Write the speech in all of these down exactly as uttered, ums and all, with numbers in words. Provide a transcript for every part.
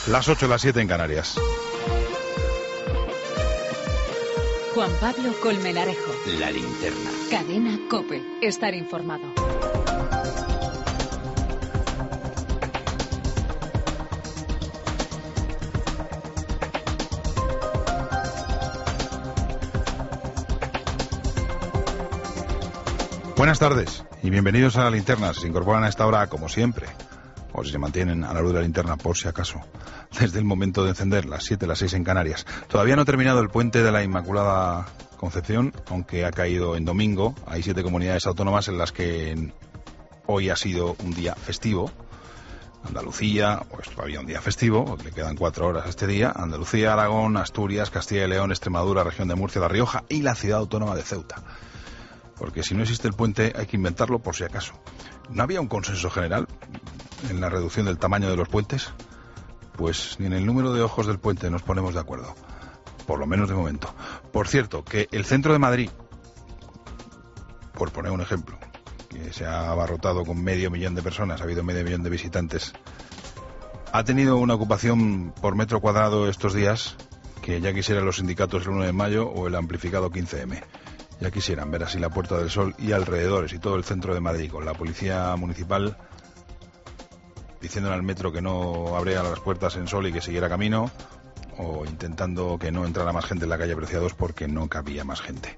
Las ocho, las siete en Canarias. Juan Pablo Colmenarejo. La Linterna. Cadena COPE. Estar informado. Buenas tardes y bienvenidos a La Linterna. Se incorporan a esta hora, como siempre, o si se mantienen a la luz de la linterna, por si acaso, desde el momento de encender, las siete, las seis en Canarias. Todavía no ha terminado el puente de la Inmaculada Concepción, aunque ha caído en domingo. Hay siete comunidades autónomas en las que hoy ha sido un día festivo. Andalucía, pues todavía un día festivo, le quedan cuatro horas a este día. Andalucía, Aragón, Asturias, Castilla y León, Extremadura, región de Murcia, La Rioja y la ciudad autónoma de Ceuta. Porque si no existe el puente hay que inventarlo por si acaso. ¿No había un consenso general en la reducción del tamaño de los puentes? Pues ni en el número de ojos del puente nos ponemos de acuerdo. Por lo menos de momento. Por cierto, que el centro de Madrid, por poner un ejemplo, que se ha abarrotado con medio millón de personas, ha habido medio millón de visitantes, ha tenido una ocupación por metro cuadrado estos días que ya quisieran los sindicatos el uno de mayo o el amplificado quince eme. Ya quisieran ver así la Puerta del Sol y alrededores y todo el centro de Madrid, con la policía municipal diciéndole al metro que no abriera las puertas en Sol y que siguiera camino, o intentando que no entrara más gente en la calle Preciados porque no cabía más gente.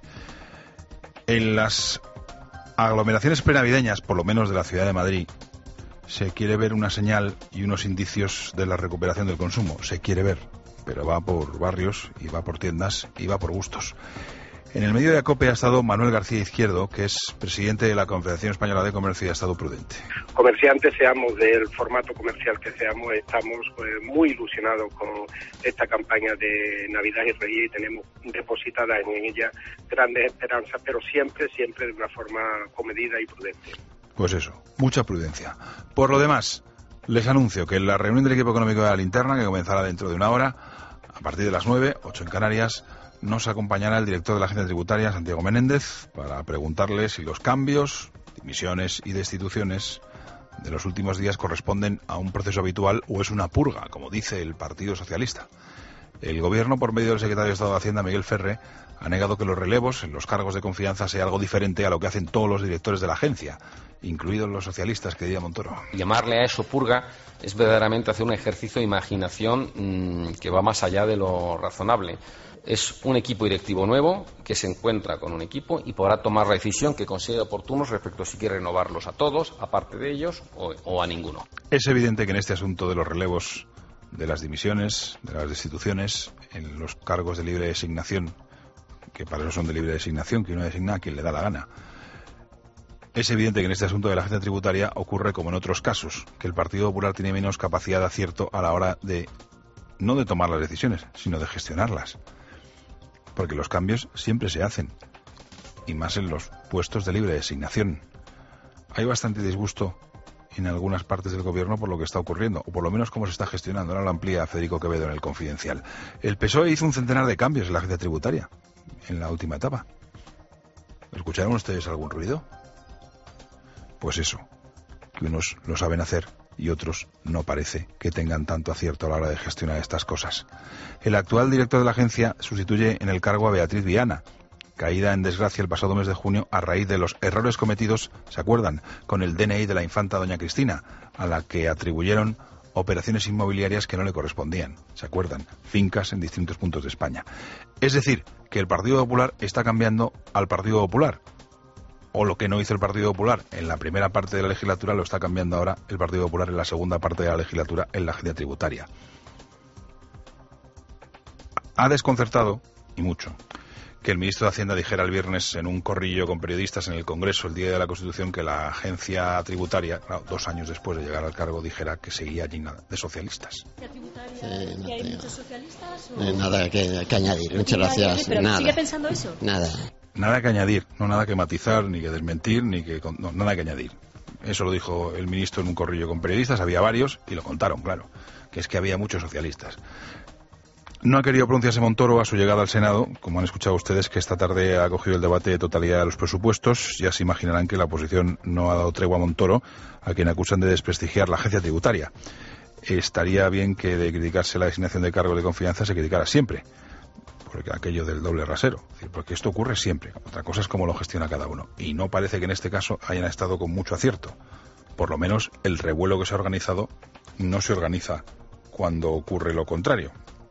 En las aglomeraciones prenavideñas, por lo menos de la ciudad de Madrid, se quiere ver una señal y unos indicios de la recuperación del consumo. Se quiere ver, pero va por barrios y va por tiendas y va por gustos. En el medio de ACOPE ha estado Manuel García Izquierdo, que es presidente de la Confederación Española de Comercio y ha estado prudente. Comerciantes seamos del formato comercial que seamos, estamos pues, muy ilusionados con esta campaña de Navidad y Reyes y tenemos depositadas en ella grandes esperanzas, pero siempre, siempre de una forma comedida y prudente. Pues eso, mucha prudencia. Por lo demás, les anuncio que en la reunión del equipo económico de La Linterna, que comenzará dentro de una hora, a partir de las nueve, ocho en Canarias, nos acompañará el director de la Agencia Tributaria, Santiago Menéndez, para preguntarle si los cambios, dimisiones y destituciones de los últimos días corresponden a un proceso habitual o es una purga, como dice el Partido Socialista. El Gobierno, por medio del secretario de Estado de Hacienda, Miguel Ferre, ha negado que los relevos en los cargos de confianza sea algo diferente a lo que hacen todos los directores de la agencia, incluidos los socialistas, que diría Montoro. Llamarle a eso purga es verdaderamente hacer un ejercicio de imaginación mmm, que va más allá de lo razonable. Es un equipo directivo nuevo que se encuentra con un equipo y podrá tomar la decisión que considere oportuno respecto a si quiere renovarlos a todos, aparte de ellos, o, o a ninguno. Es evidente que en este asunto de los relevos, de las dimisiones, de las destituciones, en los cargos de libre designación, que para eso son de libre designación, que uno designa a quien le da la gana, es evidente que en este asunto de la agencia tributaria ocurre como en otros casos, que el Partido Popular tiene menos capacidad de acierto a la hora de, no de tomar las decisiones, sino de gestionarlas. Porque los cambios siempre se hacen, y más en los puestos de libre designación. Hay bastante disgusto en algunas partes del gobierno por lo que está ocurriendo, o por lo menos cómo se está gestionando. Ahora lo amplía Federico Quevedo en el Confidencial. El P S O E hizo un centenar de cambios en la agencia tributaria, en la última etapa. ¿Escucharon ustedes algún ruido? Pues eso, que unos lo saben hacer y otros no parece que tengan tanto acierto a la hora de gestionar estas cosas. El actual director de la agencia sustituye en el cargo a Beatriz Viana, caída en desgracia el pasado mes de junio a raíz de los errores cometidos, ¿se acuerdan?, con el D N I de la infanta doña Cristina, a la que atribuyeron operaciones inmobiliarias que no le correspondían, ¿se acuerdan?, fincas en distintos puntos de España. Es decir, que el Partido Popular está cambiando al Partido Popular. O lo que no hizo el Partido Popular en la primera parte de la legislatura lo está cambiando ahora el Partido Popular en la segunda parte de la legislatura en la agencia tributaria. Ha desconcertado, y mucho, que el ministro de Hacienda dijera el viernes en un corrillo con periodistas en el Congreso el día de la Constitución que la agencia tributaria, claro, dos años después de llegar al cargo, dijera que seguía llena de socialistas. Sí, no ¿Hay muchos socialistas? O... Eh, nada que, que añadir, muchas gracias. ¿Pero nada. sigue pensando eso? Nada. Nada que añadir, no nada que matizar, ni que desmentir, ni que... No, nada que añadir. Eso lo dijo el ministro en un corrillo con periodistas, había varios, y lo contaron, claro, que es que había muchos socialistas. No ha querido pronunciarse Montoro a su llegada al Senado, como han escuchado ustedes, que esta tarde ha cogido el debate de totalidad de los presupuestos. Ya se imaginarán que la oposición no ha dado tregua a Montoro, a quien acusan de desprestigiar la agencia tributaria. estaría bien que de criticarse la designación de cargos de confianza se criticara siempre, porque aquello del doble rasero, es decir, porque esto ocurre siempre. Otra cosa es cómo lo gestiona cada uno, y no parece que en este caso hayan estado con mucho acierto. Por lo menos el revuelo que se ha organizado no se organiza cuando ocurre lo contrario.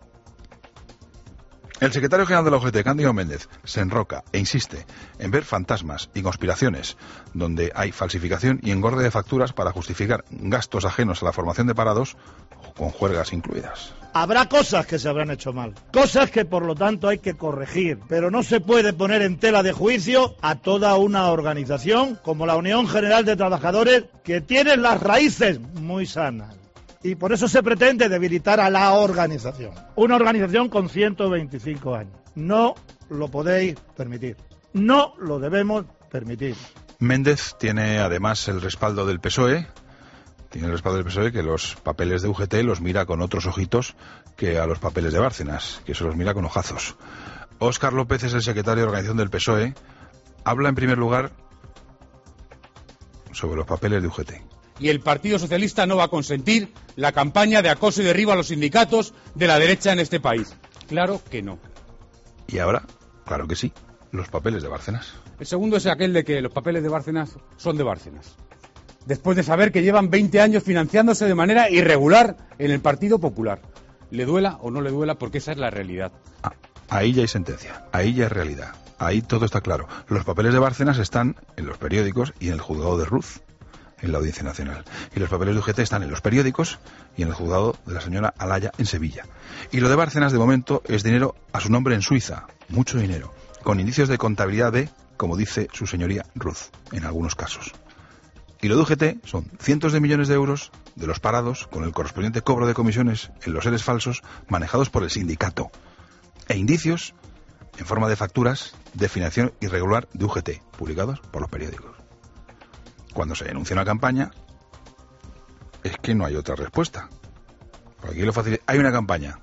El secretario general de la U G T, Cándido Méndez, se enroca e insiste en ver fantasmas y conspiraciones donde hay falsificación y engorde de facturas para justificar gastos ajenos a la formación de parados, con juergas incluidas. Habrá cosas que se habrán hecho mal, cosas que por lo tanto hay que corregir, pero no se puede poner en tela de juicio a toda una organización como la Unión General de Trabajadores, que tiene las raíces muy sanas. Y por eso se pretende debilitar a la organización. Una organización con ciento veinticinco años. No lo podéis permitir. No lo debemos permitir. Méndez tiene además el respaldo del P S O E. Tiene el respaldo del P S O E, que los papeles de U G T los mira con otros ojitos que a los papeles de Bárcenas, que se los mira con ojazos. Óscar López es el secretario de organización del P S O E. Habla en primer lugar sobre los papeles de U G T. Y el Partido Socialista no va a consentir la campaña de acoso y derribo a los sindicatos de la derecha en este país. Claro que no. Y ahora, claro que sí, los papeles de Bárcenas. El segundo es aquel de que los papeles de Bárcenas son de Bárcenas. Después de saber que llevan veinte años financiándose de manera irregular en el Partido Popular. Le duela o no le duela, porque esa es la realidad. Ah, ahí ya hay sentencia, ahí ya es realidad. Ahí todo está claro. Los papeles de Bárcenas están en los periódicos y en el juzgado de Ruz, en la Audiencia Nacional. Y los papeles de U G T están en los periódicos y en el juzgado de la señora Alaya en Sevilla. Y lo de Bárcenas, de momento, es dinero a su nombre en Suiza. Mucho dinero. Con indicios de contabilidad de, como dice su señoría Ruz, en algunos casos. Y lo de U G T son cientos de millones de euros de los parados, con el correspondiente cobro de comisiones en los seres falsos manejados por el sindicato. E indicios en forma de facturas de financiación irregular de U G T, publicados por los periódicos. Cuando se denuncia una campaña, es que no hay otra respuesta. Porque aquí lo fácil es, hay una campaña.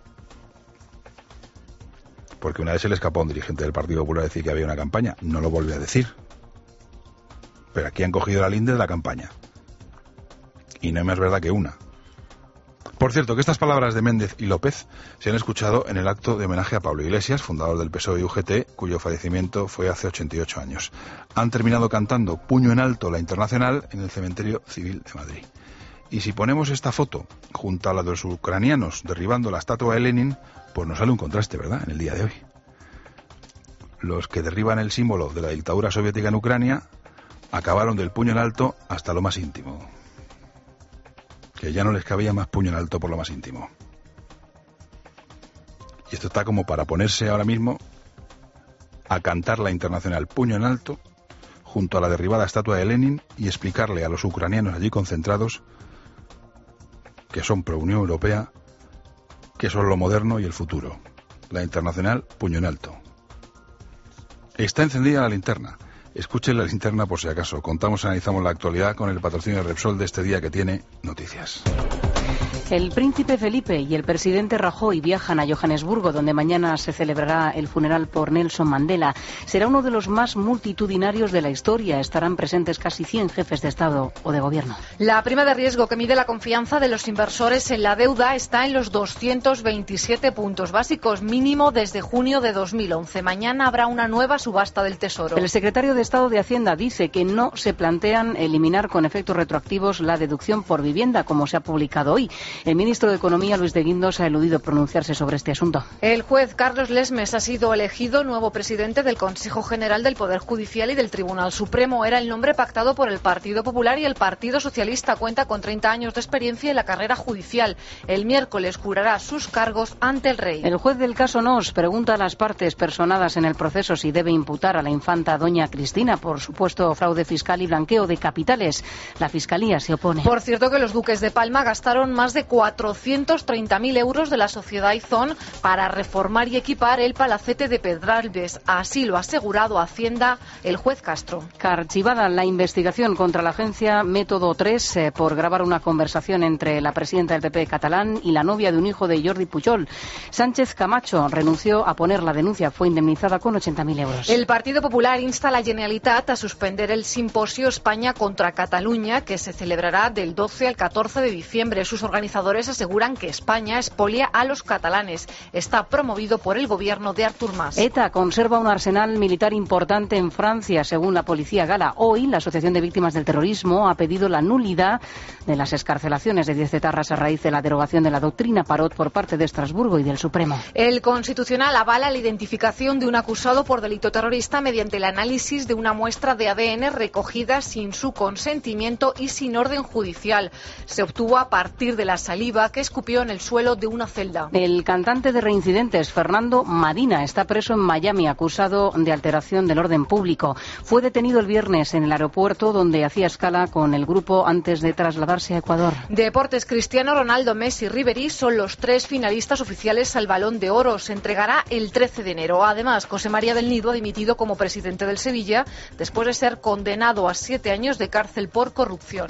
Porque una vez se le escapó a un dirigente del Partido Popular decir que había una campaña, no lo volvió a decir. Pero aquí han cogido la linde de la campaña. Y no hay más verdad que una. Por cierto, que estas palabras de Méndez y López se han escuchado en el acto de homenaje a Pablo Iglesias, fundador del P S O E y U G T, cuyo fallecimiento fue hace ochenta y ocho años. Han terminado cantando Puño en alto la Internacional en el Cementerio Civil de Madrid. Y si ponemos esta foto junto a la de los ucranianos derribando la estatua de Lenin, pues nos sale un contraste, ¿verdad?, en el día de hoy. Los que derriban el símbolo de la dictadura soviética en Ucrania acabaron del puño en alto hasta lo más íntimo. Que ya no les cabía más puño en alto por lo más íntimo. Y esto está como para ponerse ahora mismo a cantar la Internacional Puño en alto junto a la derribada estatua de Lenin y explicarle a los ucranianos allí concentrados que son pro Unión Europea, que son lo moderno y el futuro. La Internacional Puño en alto. Está encendida la linterna. Escuchen la linterna por si acaso. Contamos y analizamos la actualidad con el patrocinio de Repsol de este día que tiene noticias. El príncipe Felipe y el presidente Rajoy viajan a Johannesburgo, donde mañana se celebrará el funeral por Nelson Mandela. Será uno de los más multitudinarios de la historia. Estarán presentes casi cien jefes de Estado o de Gobierno. La prima de riesgo que mide la confianza de los inversores en la deuda está en los doscientos veintisiete puntos básicos, mínimo desde junio de dos mil once. Mañana habrá una nueva subasta del Tesoro. El secretario de Estado de Hacienda dice que no se plantean eliminar con efectos retroactivos la deducción por vivienda, como se ha publicado hoy. El ministro de Economía, Luis de Guindos, ha eludido pronunciarse sobre este asunto. El juez Carlos Lesmes ha sido elegido nuevo presidente del Consejo General del Poder Judicial y del Tribunal Supremo. Era el nombre pactado por el Partido Popular y el Partido Socialista. Cuenta con treinta años de experiencia en la carrera judicial. El miércoles jurará sus cargos ante el rey. El juez del caso Nos pregunta a las partes personadas en el proceso si debe imputar a la infanta doña Cristina por supuesto fraude fiscal y blanqueo de capitales. La Fiscalía se opone. Por cierto, que los duques de Palma gastaron más de cuatrocientos treinta mil euros de la sociedad Aizón para reformar y equipar el palacete de Pedralbes. Así lo ha asegurado Hacienda el juez Castro. Archivada la investigación contra la agencia Método tres eh, por grabar una conversación entre la presidenta del P P catalán y la novia de un hijo de Jordi Pujol. Sánchez Camacho renunció a poner la denuncia. Fue indemnizada con ochenta mil euros. El Partido Popular insta a la Generalitat a suspender el simposio España contra Cataluña, que se celebrará del doce al catorce de diciembre. Sus organizadores organizadores aseguran que España expolia a los catalanes. Está promovido por el gobierno de Artur Mas. ETA conserva un arsenal militar importante en Francia, según la policía gala. Hoy, la Asociación de Víctimas del Terrorismo ha pedido la nulidad de las excarcelaciones de diez etarras a raíz de la derogación de la doctrina Parot por parte de Estrasburgo y del Supremo. El Constitucional avala la identificación de un acusado por delito terrorista mediante el análisis de una muestra de A D N recogida sin su consentimiento y sin orden judicial. Se obtuvo a partir de la saliva que escupió en el suelo de una celda. El cantante de Reincidentes, Fernando Madina, está preso en Miami acusado de alteración del orden público. Fue detenido el viernes en el aeropuerto donde hacía escala con el grupo antes de trasladarse a Ecuador. Deportes: Cristiano Ronaldo, Messi y Ribéry son los tres finalistas oficiales al Balón de Oro. Se entregará el trece de enero. Además, José María del Nido ha dimitido como presidente del Sevilla después de ser condenado a siete años de cárcel por corrupción.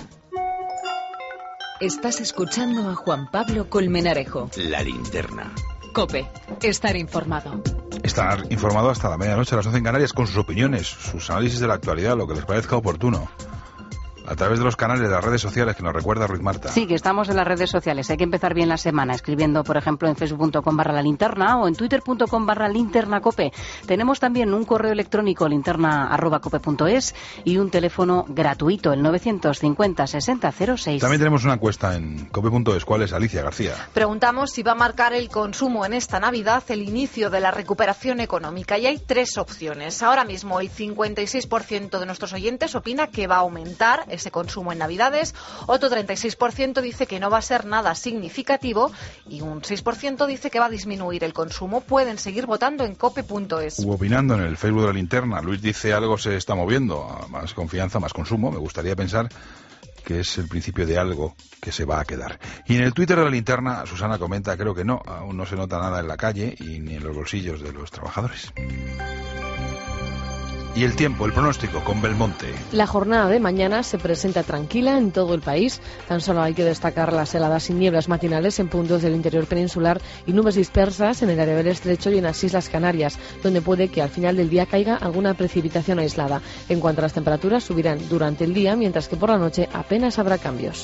Estás escuchando a Juan Pablo Colmenarejo. La Linterna. COPE. Estar informado. Estar informado hasta la medianoche a las once en Canarias con sus opiniones, sus análisis de la actualidad, lo que les parezca oportuno. A través de los canales de las redes sociales que nos recuerda Ruiz Marta. Sí, que estamos en las redes sociales. Hay que empezar bien la semana escribiendo, por ejemplo, en facebook punto com barra la linterna o en twitter punto com barra linterna cope. Tenemos también un correo electrónico linterna arroba cope punto es y un teléfono gratuito, el novecientos cincuenta sesenta cero seis. También tenemos una encuesta en cope punto es. ¿Cuál es, Alicia García? Preguntamos si va a marcar el consumo en esta Navidad el inicio de la recuperación económica y hay tres opciones. Ahora mismo el cincuenta y seis por ciento de nuestros oyentes opina que va a aumentar ese consumo en Navidades, otro treinta y seis por ciento dice que no va a ser nada significativo y un seis por ciento dice que va a disminuir el consumo. Pueden seguir votando en cope punto es. Hubo opinando en el Facebook de la Linterna. Luis dice algo se está moviendo, más confianza, más consumo. Me gustaría pensar que es el principio de algo que se va a quedar. Y en el Twitter de la Linterna, Susana comenta, creo que no, aún no se nota nada en la calle y ni en los bolsillos de los trabajadores. Y el tiempo, el pronóstico con Belmonte. La jornada de mañana se presenta tranquila en todo el país. Tan solo hay que destacar las heladas y nieblas matinales en puntos del interior peninsular y nubes dispersas en el área del estrecho y en las Islas Canarias, donde puede que al final del día caiga alguna precipitación aislada. En cuanto a las temperaturas, subirán durante el día, mientras que por la noche apenas habrá cambios.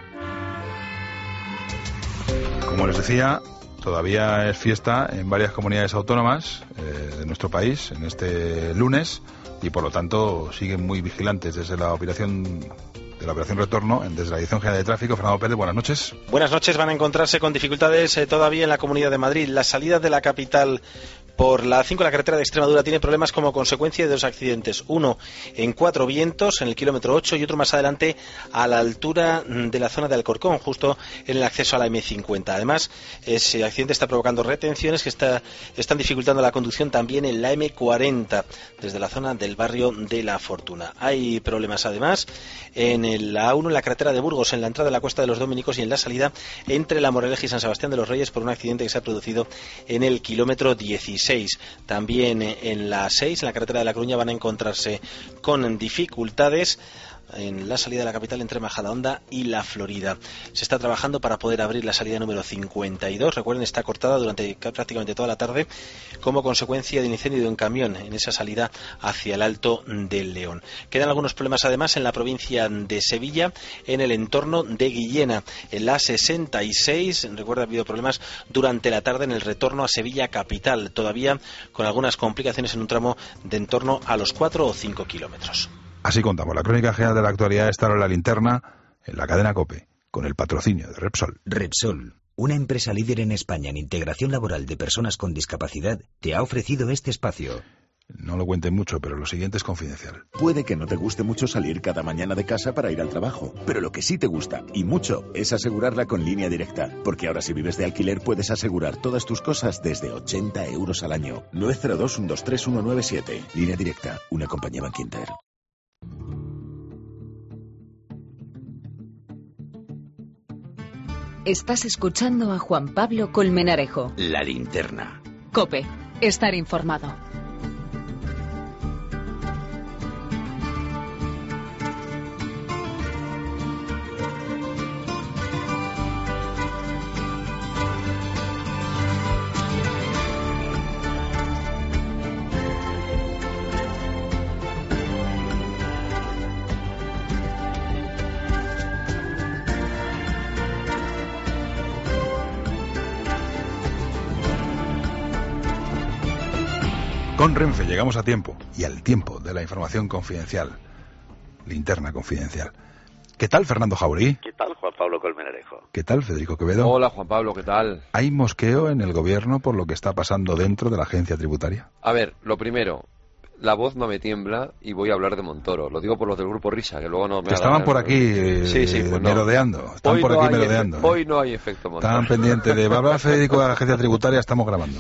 Como les decía, todavía es fiesta en varias comunidades autónomas eh, de nuestro país en este lunes y por lo tanto siguen muy vigilantes desde la operación de la operación Retorno, desde la Dirección General de Tráfico. Fernando Pérez, buenas noches. Buenas noches. Van a encontrarse con dificultades eh, todavía en la Comunidad de Madrid. La salida de la capital por la A cinco, la carretera de Extremadura, tiene problemas como consecuencia de dos accidentes. Uno en Cuatro Vientos, en el kilómetro ocho, y otro más adelante a la altura de la zona de Alcorcón, justo en el acceso a la eme cincuenta. Además, ese accidente está provocando retenciones que está, están dificultando la conducción también en la eme cuarenta, desde la zona del barrio de La Fortuna. Hay problemas además en la A uno, en la carretera de Burgos, en la entrada de la Cuesta de los Dominicos y en la salida entre La Moraleja y San Sebastián de los Reyes por un accidente que se ha producido en el kilómetro dieciséis. También en la seis, en la carretera de La Coruña, van a encontrarse con dificultades en la salida de la capital entre Majadahonda y La Florida. Se está trabajando para poder abrir la salida número cincuenta y dos. Recuerden, está cortada durante prácticamente toda la tarde como consecuencia de un incendio de un camión en esa salida hacia el Alto del León. Quedan algunos problemas además en la provincia de Sevilla, en el entorno de Guillena, en la sesenta y seis. Recuerda, ha habido problemas durante la tarde en el retorno a Sevilla capital, todavía con algunas complicaciones en un tramo de en torno a los cuatro o cinco kilómetros. Así contamos. La crónica general de la actualidad está en la Linterna, en la cadena COPE, con el patrocinio de Repsol. Repsol, una empresa líder en España en integración laboral de personas con discapacidad, te ha ofrecido este espacio. No lo cuenten mucho, pero lo siguiente es confidencial. Puede que no te guste mucho salir cada mañana de casa para ir al trabajo, pero lo que sí te gusta, y mucho, es asegurarla con Línea Directa. Porque ahora si vives de alquiler puedes asegurar todas tus cosas desde ochenta euros al año. nueve cero dos, uno dos tres, uno nueve siete. Línea Directa, una compañía Bankinter. Estás escuchando a Juan Pablo Colmenarejo. La Linterna. COPE. Estar informado. Con Renfe llegamos a tiempo y al tiempo de la información confidencial. Linterna confidencial. ¿Qué tal, Fernando Jauregui? ¿Qué tal, Juan Pablo Colmenarejo? ¿Qué tal, Federico Quevedo? Hola, Juan Pablo, ¿qué tal? ¿Hay mosqueo en el gobierno por lo que está pasando dentro de la agencia tributaria? A ver, lo primero, la voz no me tiembla y voy a hablar de Montoro. Lo digo por los del Grupo Risa, que luego no me... Que estaban por aquí eh, sí, sí, pues no. merodeando. Están hoy por no aquí merodeando. Efe... ¿eh? Hoy no hay efecto Montoro. Están pendientes de... Va a hablar Federico de la agencia tributaria, estamos grabando.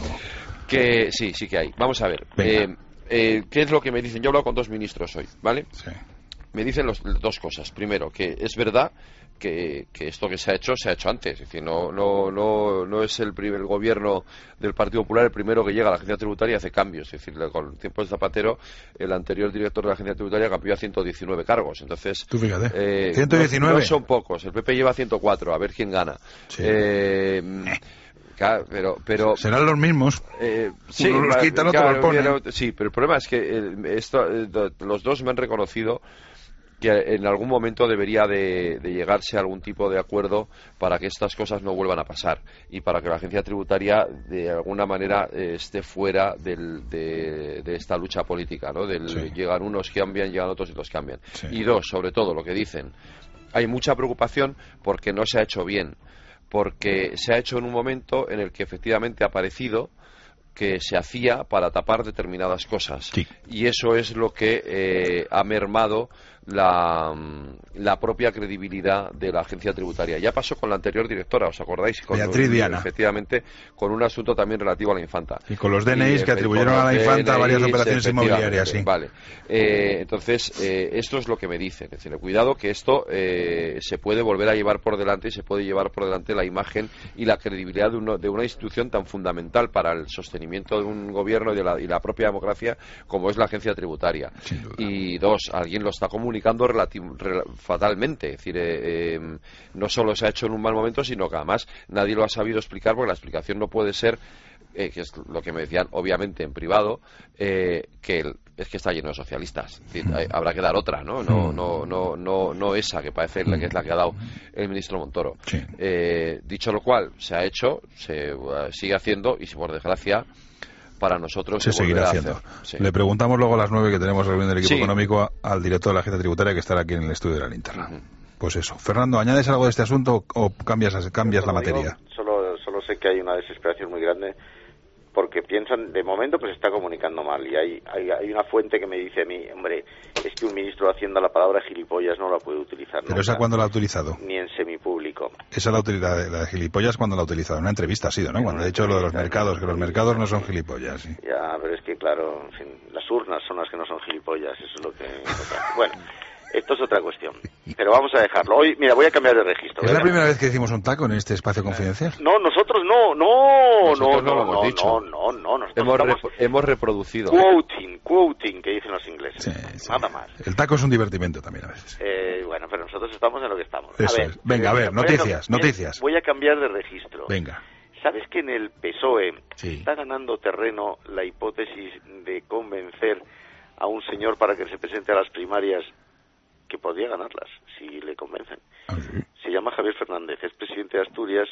Que sí, sí que hay. Vamos a ver. Eh, eh, ¿Qué es lo que me dicen? Yo he hablado con dos ministros hoy, ¿vale? Sí. Me dicen los, dos cosas. Primero, que es verdad que, que esto que se ha hecho, se ha hecho antes. Es decir, no, no, no, no es el primer el gobierno del Partido Popular el primero que llega a la agencia tributaria y hace cambios. Es decir, con el tiempo de Zapatero, el anterior director de la agencia tributaria cambió a ciento diecinueve cargos. Entonces, tú fíjate, eh, ciento diecinueve. No, no son pocos. El P P lleva ciento cuatro. A ver quién gana. Sí. Eh, eh. Claro, pero, pero serán los mismos. Eh, sí, uno los quitan, otro los ponen. Sí, pero el problema es que eh, esto, eh, los dos me han reconocido que en algún momento debería de, de llegarse a algún tipo de acuerdo para que estas cosas no vuelvan a pasar y para que la agencia tributaria de alguna manera eh, esté fuera del, de, de esta lucha política, ¿no? Del, sí. Llegan unos que cambian, llegan otros y los cambian. Sí. Y dos, sobre todo, lo que dicen, hay mucha preocupación porque no se ha hecho bien, porque se ha hecho en un momento en el que efectivamente ha parecido que se hacía para tapar determinadas cosas. Sí. Y eso es lo que eh, ha mermado la, la propia credibilidad de la agencia tributaria. Ya pasó con la anterior directora, ¿os acordáis? Con Beatriz un, Viana. Efectivamente, con un asunto también relativo a la infanta. Y con los D N Is que atribuyeron a la infanta varias operaciones inmobiliarias, sí. Vale. Eh, entonces, eh, esto es lo que me dicen. Es decir, cuidado que esto eh, se puede volver a llevar por delante y se puede llevar por delante la imagen y la credibilidad de, uno, de una institución tan fundamental para el sostenimiento de un gobierno y, de la, y la propia democracia como es la agencia tributaria. Y dos, alguien lo está comunicando fatalmente, es decir, eh, eh, no solo se ha hecho en un mal momento, sino que además nadie lo ha sabido explicar, porque la explicación no puede ser, eh, que es lo que me decían obviamente en privado, eh, que el, es que está lleno de socialistas. Es decir, hay, habrá que dar otra, ¿no? No, no, no, no, no esa que parece la que es la que ha dado el ministro Montoro. Sí. Eh, dicho lo cual, se ha hecho, se uh, sigue haciendo y si por desgracia para nosotros se, se seguirá haciendo. Sí. Le preguntamos luego a las nueve que tenemos reunión del equipo sí. económico al director de la agencia tributaria que estará aquí en el estudio de la linterna. Uh-huh. Pues eso. Fernando, ¿añades algo de este asunto o cambias, cambias la materia? Digo, solo, solo sé que hay una desesperación muy grande porque piensan, de momento pues está comunicando mal y hay, hay, hay una fuente que me dice a mí, hombre, es que un ministro de Hacienda la palabra gilipollas no la puede utilizar. ¿Pero nunca, esa cuándo la ha utilizado? Ni en semipúblico. Esa la, la, la de gilipollas cuando la ha utilizado, en una entrevista ha sido, ¿no? Cuando ha dicho lo de los mercados, que los mercados no son gilipollas. Sí. Ya, pero es que claro, en fin, las urnas son las que no son gilipollas, eso es lo que... Bueno... Esto es otra cuestión, pero vamos a dejarlo. Hoy, mira, voy a cambiar de registro. ¿Es la primera vez que decimos un taco en este espacio confidencial? No, nosotros no, no, nosotros no, no, no, no, dicho. no, no, no. Hemos, rep hemos reproducido. Quoting, quoting, que dicen los ingleses. Sí, sí. Nada más. El taco es un divertimento también a veces. Eh, bueno, pero nosotros estamos en lo que estamos. Eso a ver, es. Venga, a ver, noticias, voy a, noticias. Voy a cambiar de registro. Venga. ¿Sabes que en el P S O E sí. está ganando terreno la hipótesis de convencer a un señor para que se presente a las primarias, que podría ganarlas si le convencen? ¿Ah, sí? Se llama Javier Fernández, es presidente de Asturias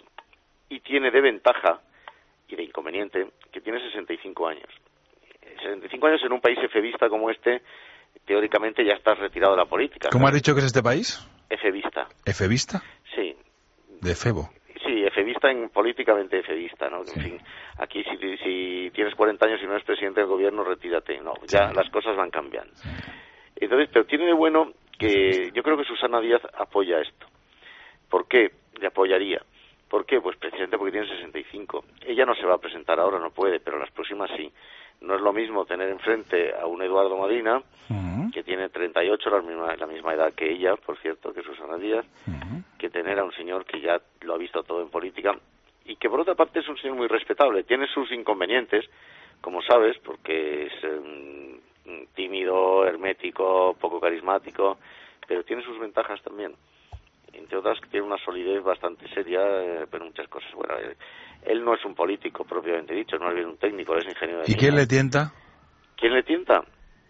y tiene de ventaja y de inconveniente que tiene sesenta y cinco años. sesenta y cinco años en un país efebista como este, teóricamente ya estás retirado de la política. ¿Cómo has dicho que es este país? Efebista. ¿Efebista? Sí. De Febo. Sí, efebista, en políticamente efebista, ¿no? Sí. En fin, aquí si, si tienes cuarenta años y no eres presidente del gobierno, retírate. No, ya sí. Las cosas van cambiando. Sí. Entonces, pero tiene de bueno que yo creo que Susana Díaz apoya esto. ¿Por qué le apoyaría? ¿Por qué? Pues precisamente porque tiene sesenta y cinco. Ella no se va a presentar ahora, no puede, pero las próximas sí. No es lo mismo tener enfrente a un Eduardo Madina, uh-huh. que tiene treinta y ocho, la misma, la misma edad que ella, por cierto, que Susana Díaz, uh-huh. que tener a un señor que ya lo ha visto todo en política y que por otra parte es un señor muy respetable. Tiene sus inconvenientes, como sabes, porque es um, tímido, hermético, poco carismático, pero tiene sus ventajas también. Entre otras, que tiene una solidez bastante seria, eh, pero muchas cosas. Bueno, eh, él no es un político propiamente dicho, es más bien un técnico, es ingeniero de ¿Y quién le tienta? ¿Quién le tienta?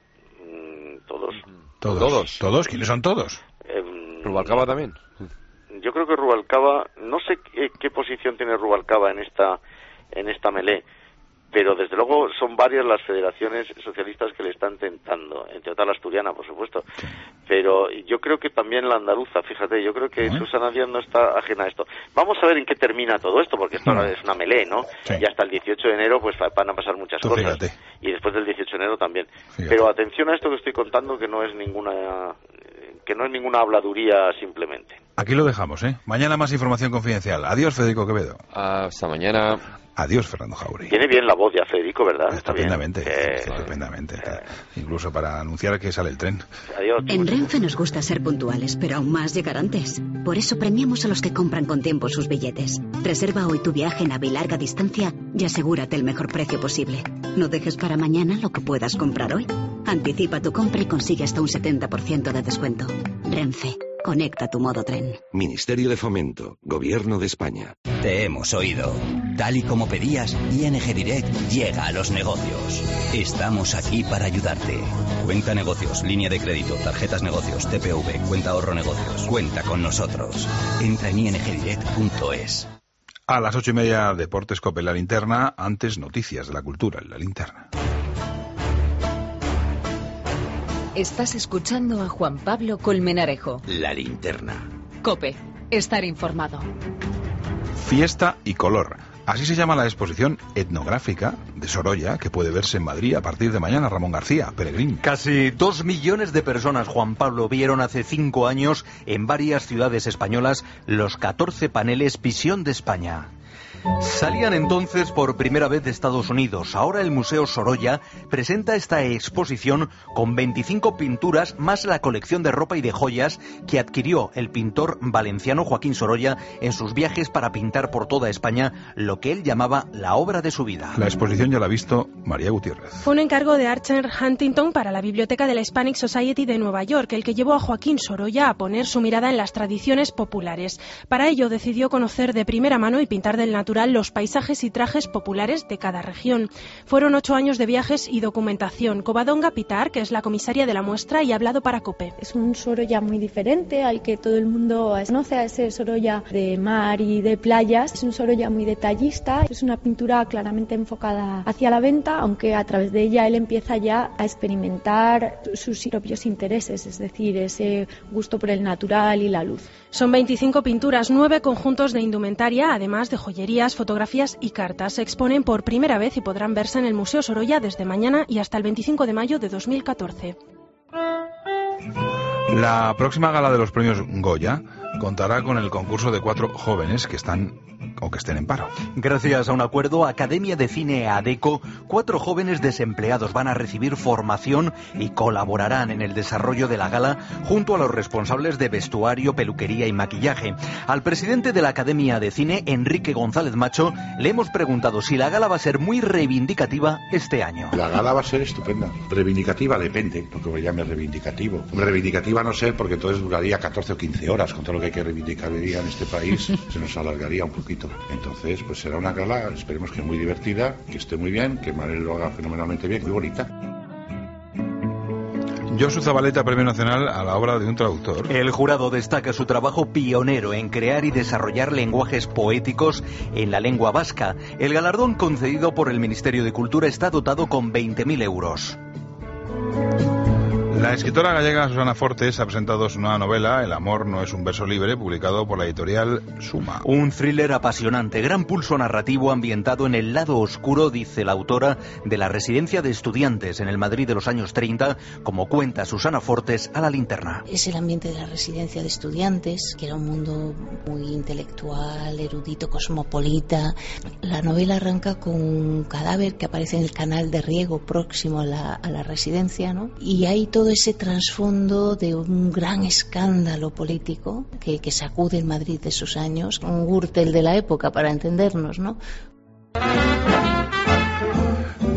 Mm, todos. todos. ¿Todos? ¿Todos? ¿Quiénes son todos? Eh, ¿Rubalcaba también? Yo creo que Rubalcaba, no sé qué, qué posición tiene Rubalcaba en esta en esta melé, pero desde luego son varias las federaciones socialistas que le están tentando, entre otras la asturiana, por supuesto, pero yo creo que también la andaluza, fíjate, yo creo que uh-huh. Susana Díaz no está ajena a esto. Vamos a ver en qué termina todo esto, porque esto uh-huh. es una melé, ¿no? Sí. Y hasta el dieciocho de enero pues van a pasar muchas Tú cosas, fíjate. Y después del dieciocho de enero también. Fíjate. Pero atención a esto que estoy contando, que no es ninguna que no es ninguna habladuría simplemente. Aquí lo dejamos, ¿eh? Mañana más información confidencial. Adiós, Federico Quevedo. Hasta mañana. Adiós, Fernando Jauregui. Tiene bien la voz ya, Federico, ¿verdad? Está estupendamente, bien. Eh, estupendamente. Eh. Incluso para anunciar que sale el tren. Adiós. En Renfe nos gusta ser puntuales, pero aún más llegar antes. Por eso premiamos a los que compran con tiempo sus billetes. Reserva hoy tu viaje en AVE y larga distancia y asegúrate el mejor precio posible. No dejes para mañana lo que puedas comprar hoy. Anticipa tu compra y consigue hasta un setenta por ciento de descuento. Renfe. Conecta tu modo tren. Ministerio de Fomento, Gobierno de España. Te hemos oído. Tal y como pedías, I N G Direct llega a los negocios. Estamos aquí para ayudarte. Cuenta negocios, línea de crédito, tarjetas negocios, T P V, cuenta ahorro negocios. Cuenta con nosotros. Entra en i n g direct punto es. A las ocho y media, Deportes Cope en la linterna. Antes, noticias de la cultura en la linterna. Estás escuchando a Juan Pablo Colmenarejo. La linterna. COPE. Estar informado. Fiesta y color. Así se llama la exposición etnográfica de Sorolla, que puede verse en Madrid a partir de mañana. Ramón García, Peregrín. Casi dos millones de personas, Juan Pablo, vieron hace cinco años en varias ciudades españolas los catorce paneles Visión de España. Salían entonces por primera vez de Estados Unidos. Ahora el Museo Sorolla presenta esta exposición con veinticinco pinturas más la colección de ropa y de joyas que adquirió el pintor valenciano Joaquín Sorolla en sus viajes para pintar por toda España lo que él llamaba la obra de su vida. La exposición ya la ha visto María Gutiérrez. Fue un encargo de Archer Huntington para la Biblioteca de la Hispanic Society de Nueva York, el que llevó a Joaquín Sorolla a poner su mirada en las tradiciones populares. Para ello decidió conocer de primera mano y pintar del natural los paisajes y trajes populares de cada región. Fueron ocho años de viajes y documentación. Covadonga Pitar, que es la comisaria de la muestra, y ha hablado para COPE. Es un Sorolla muy diferente al que todo el mundo conoce, a ese Sorolla de mar y de playas. Es un Sorolla muy detallista, es una pintura claramente enfocada hacia la venta, aunque a través de ella él empieza ya a experimentar sus propios intereses, es decir, ese gusto por el natural y la luz. Son veinticinco pinturas, nueve conjuntos de indumentaria, además de joyerías, fotografías y cartas. Se exponen por primera vez y podrán verse en el Museo Sorolla desde mañana y hasta el veinticinco de mayo de dos mil catorce. La próxima gala de los premios Goya contará con el concurso de cuatro jóvenes que están o que estén en paro. Gracias a un acuerdo, Academia de Cine ADECO, cuatro jóvenes desempleados van a recibir formación y colaborarán en el desarrollo de la gala junto a los responsables de vestuario, peluquería y maquillaje. Al presidente de la Academia de Cine, Enrique González Macho, le hemos preguntado si la gala va a ser muy reivindicativa este año. La gala va a ser estupenda. Reivindicativa depende, lo que me llame reivindicativo. Hombre, reivindicativa no sé, porque entonces duraría catorce o quince horas. Con todo lo que hay que reivindicar hoy día en este país, se nos alargaría un poquito. Entonces, pues será una gala, esperemos que muy divertida, que esté muy bien, que Manel lo haga fenomenalmente bien, muy bonita. Josu Zabaleta, Premio Nacional a la obra de un traductor. El jurado destaca su trabajo pionero en crear y desarrollar lenguajes poéticos en la lengua vasca. El galardón concedido por el Ministerio de Cultura está dotado con veinte mil euros. La escritora gallega Susana Fortes ha presentado su nueva novela, El amor no es un verso libre, publicado por la editorial Suma. Un thriller apasionante, gran pulso narrativo ambientado en el lado oscuro, dice la autora, de la residencia de estudiantes en el Madrid de los años treinta, como cuenta Susana Fortes a la linterna. Es el ambiente de la residencia de estudiantes, que era un mundo muy intelectual, erudito, cosmopolita. La novela arranca con un cadáver que aparece en el canal de riego próximo a la, a la residencia, ¿no? Y hay todo ese trasfondo de un gran escándalo político que, que sacude el Madrid de esos años, un Gürtel de la época, para entendernos, ¿no?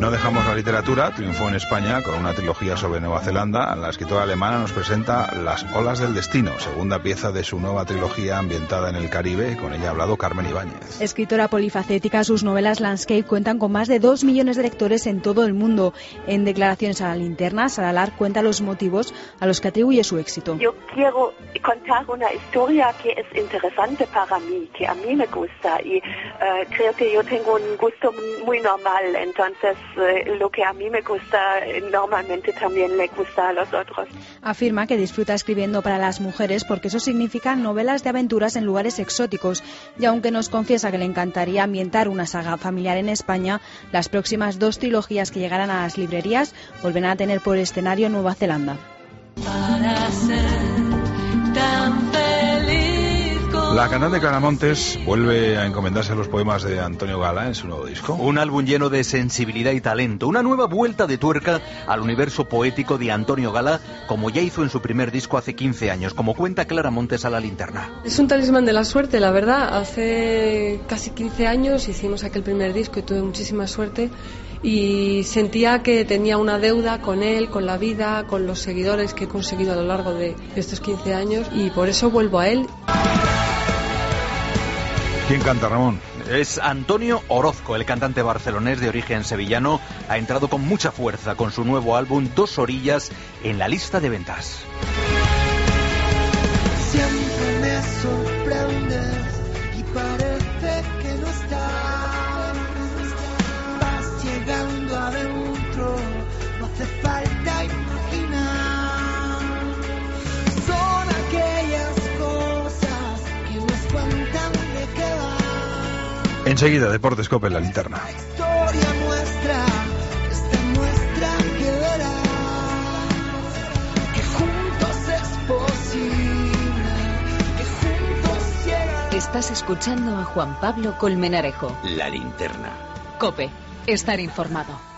No dejamos la literatura, triunfó en España con una trilogía sobre Nueva Zelanda. La escritora alemana nos presenta Las olas del destino, segunda pieza de su nueva trilogía ambientada en el Caribe. Con ella ha hablado Carmen Ibáñez. Escritora polifacética, sus novelas Landscape cuentan con más de dos millones de lectores en todo el mundo. En declaraciones a La Linterna, Sara Lar cuenta los motivos a los que atribuye su éxito. Yo quiero contar una historia que es interesante para mí, que a mí me gusta, y uh, creo que yo tengo un gusto muy normal, entonces uh, lo que a mí me gusta normalmente también le gusta a los otros. Afirma que disfruta escribiendo para las mujeres porque eso significa novelas de aventuras en lugares exóticos, y aunque nos confiesa que le encantaría ambientar una saga familiar en España, las próximas dos trilogías que llegarán a las librerías volverán a tener por escenario Nueva Zelanda. Para ser tan feliz como... La cantante Clara Montes vuelve a encomendarse a los poemas de Antonio Gala en su nuevo disco. Un álbum lleno de sensibilidad y talento, una nueva vuelta de tuerca al universo poético de Antonio Gala, como ya hizo en su primer disco hace quince años, como cuenta Clara Montes a La Linterna. Es un talismán de la suerte, la verdad. Hace casi quince años hicimos aquel primer disco y tuve muchísima suerte. Y sentía que tenía una deuda con él, con la vida, con los seguidores que he conseguido a lo largo de estos quince años, y por eso vuelvo a él. ¿Quién canta, Ramón? Es Antonio Orozco, el cantante barcelonés de origen sevillano. Ha entrado con mucha fuerza con su nuevo álbum Dos Orillas en la lista de ventas. Siempre me sorprendes y parece que no estás. Llegando adentro, no hace falta imaginar. Son aquellas cosas que nos cuentan de qué va. Enseguida, Deportes Cope en La Linterna. La historia nuestra, esta muestra que verás, que juntos es posible, que juntos llegarás. Estás escuchando a Juan Pablo Colmenarejo. La Linterna. Cope. Estar informado.